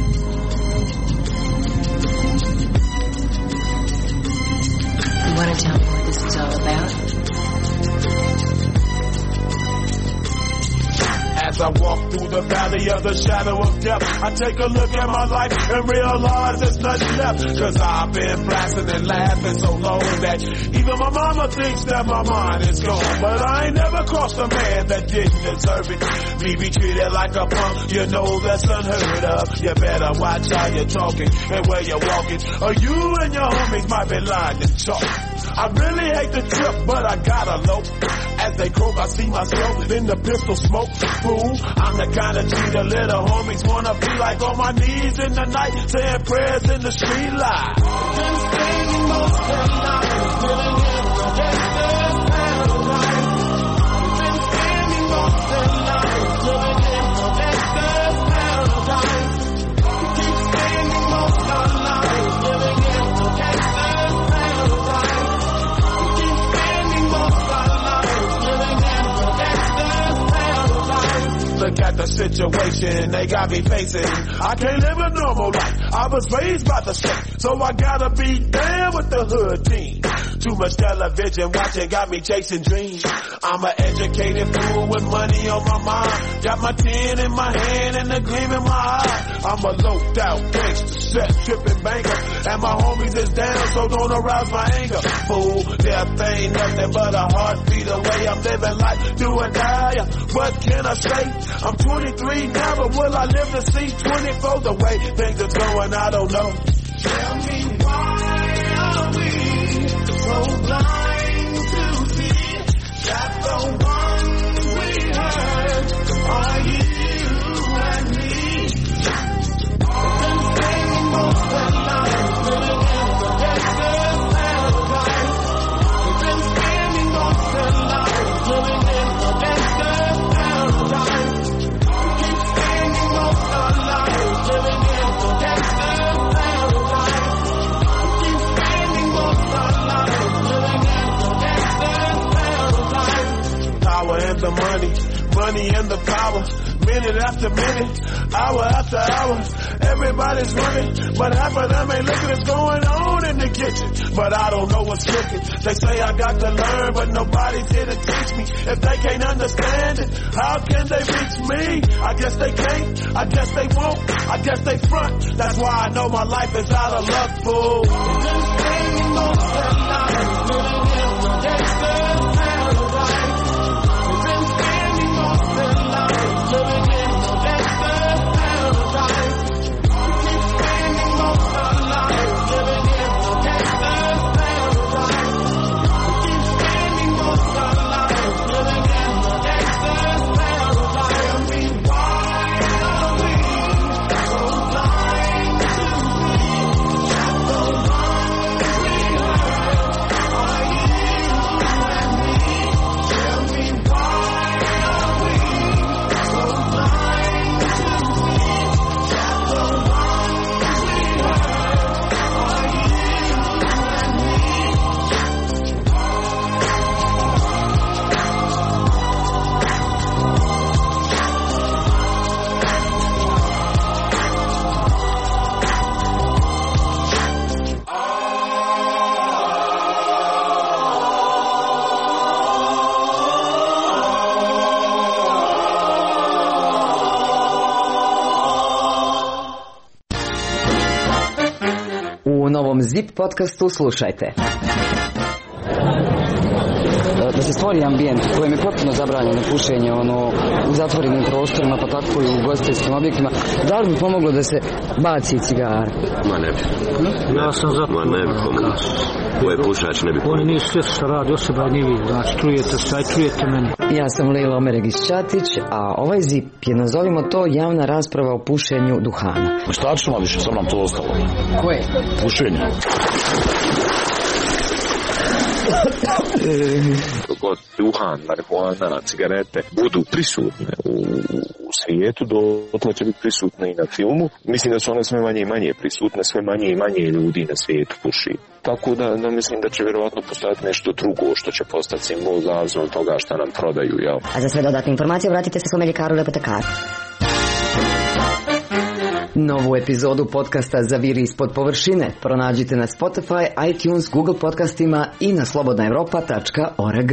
As I walk through the valley of the shadow of death, I take a look at my life and realize there's nothing left. Cause I've been blasting and laughing so long that even my mama thinks that my mind is gone. But I ain't never crossed a man that didn't deserve it. Me be treated like a punk, you know that's unheard of. You better watch how you're talking and where you're walking, or you and your homies might be lying to chalk. I really hate the trip, but I gotta low. As they croak, I see myself in the pistol smoke. Fool, I'm the kind of G the little homies wanna be like, on my knees in the night, saying prayers in the street light. Been spending most of the night living in the gangster's paradise. Been spending most of the night living in the gangster's paradise. Keep spending most of the night living in the gangster's paradise. Keep spending most of the night living in the gangster's paradise. Look at the situation they got me facing. I can't live a normal life. I was raised by the state, so I gotta be down with the hood team. Too much television watching got me chasing dreams. I'm an educated fool with money on my mind. Got my tin in my hand and a gleam in my eye. I'm a loped out gangster, set tripping banker, and my homies is down, so don't arouse my anger. Fool, death ain't nothing but a heartbeat away. I'm living life, do or die. What can I say? I'm 23 now, but will I live to see 24? The way things are going, I don't know. Tell me why are we so blind to see that the ones we hurt are you and me? Been spending most of the night living in the gangster's paradise. Been spending most of the night living in the gangster's paradise. Keep spending most of the night living in the gangster's paradise. Keep spending most of the night living in the gangster's paradise. Power and the money, money and the power. Minute after minute, hour after hour, everybody's running, but half of them ain't looking what's going on in the kitchen. But I don't know what's cooking. They say I got to learn, but nobody's here to teach me. If they can't understand it, how can they reach me? I guess they can't, I guess they won't, I guess they front. That's why I know my life is out of luck, fool. Been spending most of the night living in the gangster's paradise. Been spending most of the night living in the gangster's paradise. Keep spending most of the night living in the gangster's paradise. Keep spending most of the night living in the gangster's paradise. Tell me why are we so blind to see that the ones we hurt are you Zip podcastu slušajte. Da se stvori ambijent u kojem je potpuno zabranjeno pušenje u zatvorenim prostorima, pa tako i u ugostiteljskim objektima, da li bi pomoglo da se baci cigara? Ma ne bi. Ja sam za to. Ma ne bi pomoglo. Ko je pušač ne bi pomoglo. Oni nisu sve što radi osoba ni vi, znači čujete se, aj čujete mene. Ja sam Lejla Omeregić-Ćatić, a ovaj Zip je, nazovimo to, javna rasprava o pušenju duhana. Šta ćemo više, sam nam to ostalo. Koje? Pušenje. God duhan, marihuana, cigarete budu prisutne u svijetu, dotle će biti prisutne i na filmu. Mislim da su one sve manje i manje prisutne, sve manje i manje ljudi na svijetu puši. Tako da mislim da će vjerovatno postojati nešto drugo što će postati simbol zavisno od toga šta nam prodaju. Jel? A za sve dodatne informacije obratite se svome ljekaru ili apotekaru. Novu epizodu podcasta Zaviri ispod površine pronađite na Spotify, iTunes, Google podcastima i na slobodnaevropa.org.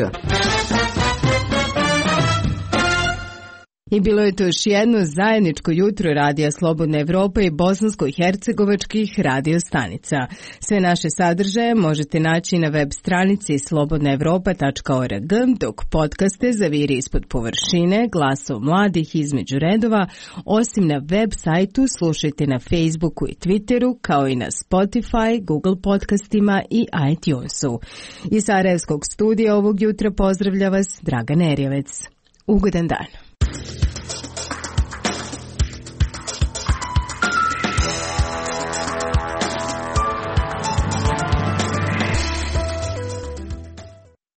I bilo je to još jedno zajedničko jutro Radija Slobodna Evropa i bosansko-hercegovačkih radio stanica. Sve naše sadržaje možete naći na web stranici slobodnaevropa.org, dok podcaste Zaviri ispod površine, Glasov mladih između redova, osim na web sajtu slušajte na Facebooku i Twitteru, kao i na Spotify, Google podcastima i iTunesu. Iz Sarajevskog studija ovog jutra pozdravlja vas Dragan Erjevec. Ugodan dan.